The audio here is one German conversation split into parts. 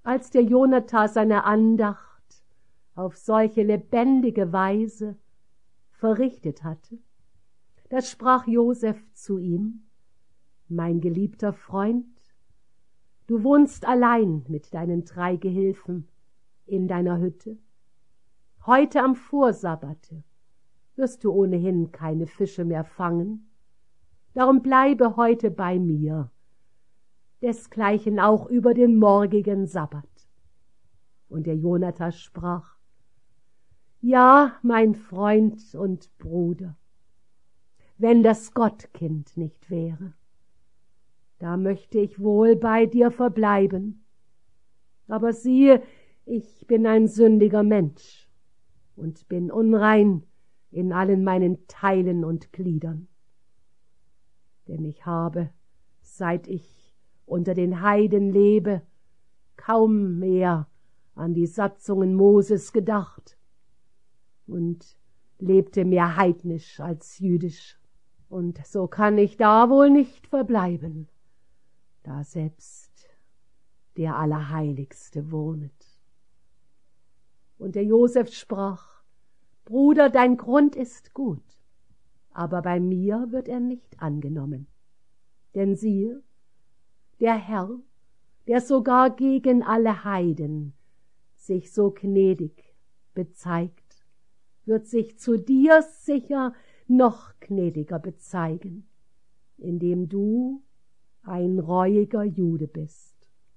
Als der Jonathan seine Andacht auf solche lebendige Weise verrichtet hatte, da sprach Joseph zu ihm: Mein geliebter Freund, du wohnst allein mit deinen 3 Gehilfen in deiner Hütte. Heute am Vorsabbate wirst du ohnehin keine Fische mehr fangen. Darum bleibe heute bei mir, desgleichen auch über den morgigen Sabbat. Und der Jonathan sprach: Ja, mein Freund und Bruder, wenn das Gottkind nicht wäre, da möchte ich wohl bei dir verbleiben. Aber siehe, ich bin ein sündiger Mensch und bin unrein in allen meinen Teilen und Gliedern. Denn ich habe, seit ich unter den Heiden lebe, kaum mehr an die Satzungen Moses gedacht und lebte mehr heidnisch als jüdisch. Und so kann ich da wohl nicht verbleiben, da selbst der Allerheiligste wohnet. Und der Joseph sprach: Bruder, dein Grund ist gut, aber bei mir wird er nicht angenommen. Denn siehe, der Herr, der sogar gegen alle Heiden sich so gnädig bezeigt, wird sich zu dir sicher noch gnädiger bezeigen, indem du ein reuiger Jude bist.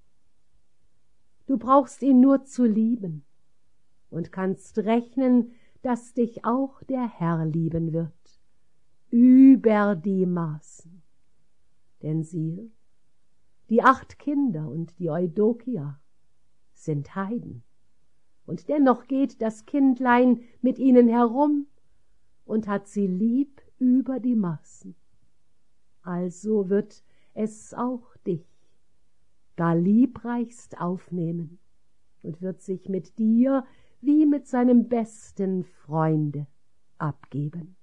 Du brauchst ihn nur zu lieben und kannst rechnen, dass dich auch der Herr lieben wird, über die Maßen. Denn siehe, die 8 Kinder und die Eudokia sind Heiden, und dennoch geht das Kindlein mit ihnen herum und hat sie lieb über die Maßen. Also wird es auch dich gar liebreichst aufnehmen und wird sich mit dir wie mit seinem besten Freunde abgeben.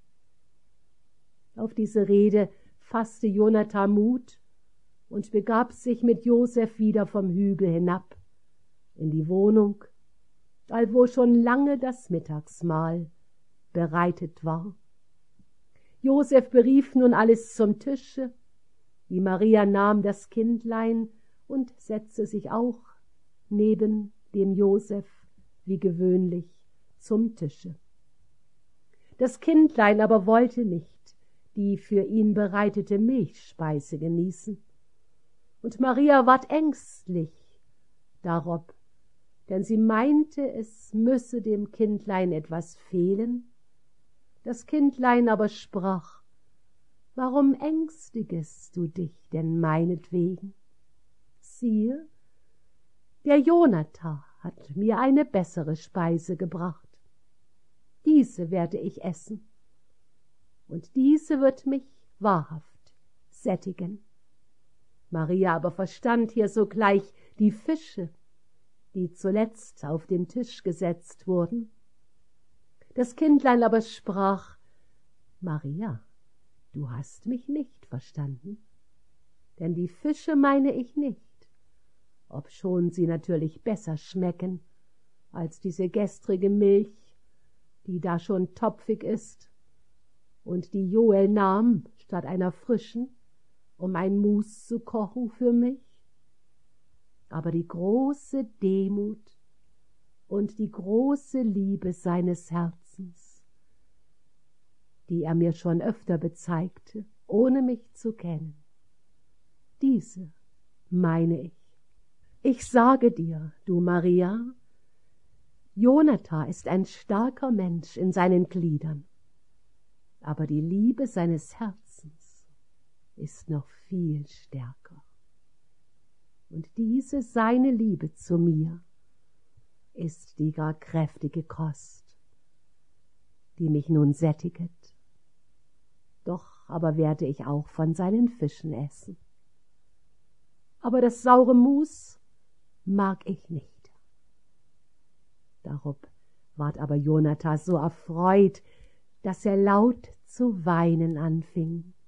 Auf diese Rede fasste Jonathan Mut und begab sich mit Joseph wieder vom Hügel hinab in die Wohnung, allwo schon lange das Mittagsmahl bereitet war. Joseph berief nun alles zum Tische, die Maria nahm das Kindlein und setzte sich auch neben dem Joseph wie gewöhnlich zum Tische. Das Kindlein aber wollte nicht die für ihn bereitete Milchspeise genießen, und Maria ward ängstlich darob, denn sie meinte, es müsse dem Kindlein etwas fehlen. Das Kindlein aber sprach: Warum ängstigest du dich denn meinetwegen? Siehe, der Jonathan hat mir eine bessere Speise gebracht. Diese werde ich essen, und diese wird mich wahrhaft sättigen. Maria aber verstand hier sogleich die Fische, die zuletzt auf den Tisch gesetzt wurden. Das Kindlein aber sprach: Maria, du hast mich nicht verstanden, denn die Fische meine ich nicht, obschon sie natürlich besser schmecken als diese gestrige Milch, die da schon topfig ist und die Joel nahm statt einer frischen, um ein Mus zu kochen für mich. Aber die große Demut und die große Liebe seines Herzens, die er mir schon öfter bezeigte, ohne mich zu kennen, diese meine ich. Ich sage dir, du Maria, Jonathan ist ein starker Mensch in seinen Gliedern, aber die Liebe seines Herzens ist noch viel stärker. Und diese seine Liebe zu mir ist die gar kräftige Kost, die mich nun sättiget. Doch aber werde ich auch von seinen Fischen essen. Aber das saure Mus mag ich nicht. Darob ward aber Jonathan so erfreut, dass er laut zu weinen anfing.